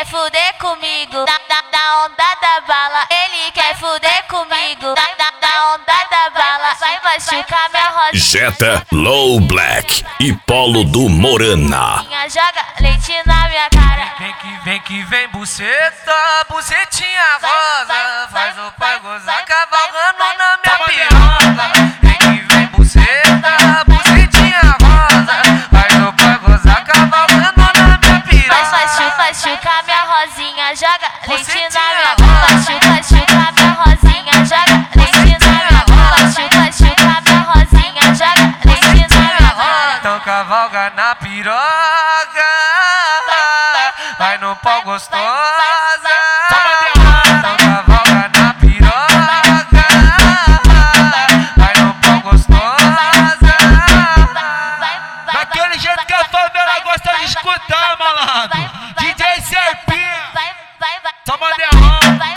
quer fuder comigo, da onda da bala. Ele quer fuder comigo, da onda da bala. Vai machucar minha rosinha. Jetta, Low Black e Polo do Morana. Joga leite na minha cara. Vem que vem buceta, bucetinha rosa. Faz o pai gozar cavalgando na minha piroca. Vem que vem buceta, bucetinha rosa. Faz o pai gozar cavalgando na minha piroca. Machuca minha rosinha. Joga leite na minha cara. Machuca minha rosinha. Joga leite na minha cara. Machuca minha rosinha. Joga leite na minha cara. Então cavalga na piroca. Vai no pau gostosa. Então cavalga na piroca. Vai no pau gostosa. Daquele jeito que a favela gosta de escutar, malandro. DJ Serpinha, só mandelão.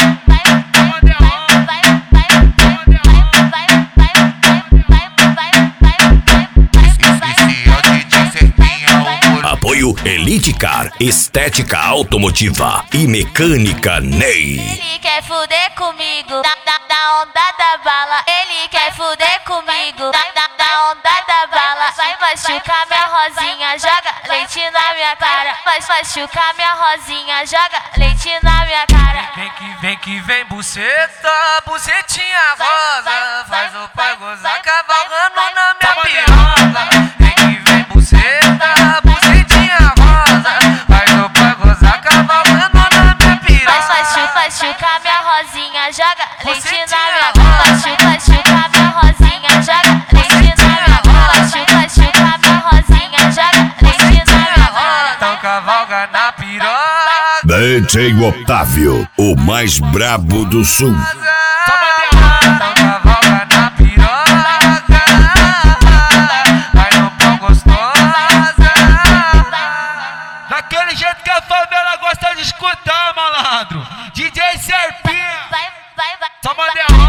Apoio Elite Car, estética automotiva e mecânica Ney. Ele quer fuder comigo, da onda da bala. Ele quer fuder comigo, da onda da bala. Vai machucar minha rosinha. Joga leite na minha cara. Vai machucar minha rosinha. Joga leite na minha cara. Vem que vem buceta, bucetinha rosa. Faz o pai gozar cavalgando na minha piroca. Vem que vem buceta, bucetinha rosa. Faz o pai gozar cavalgando na minha piroca. Machuca minha rosinha. Joga leite na minha cara. Machuca minha rosinha. Joga leite na minha cara. Machuca minha rosinha. Joga leite na minha cara. Então cavalga na piroca. DJ Otávio, o mais brabo do sul. Então cavalga na piroca. Vai no pau gostosa. Daquele jeito que a favela gosta de escutar, malandro. DJ Serpinha, só mandelão.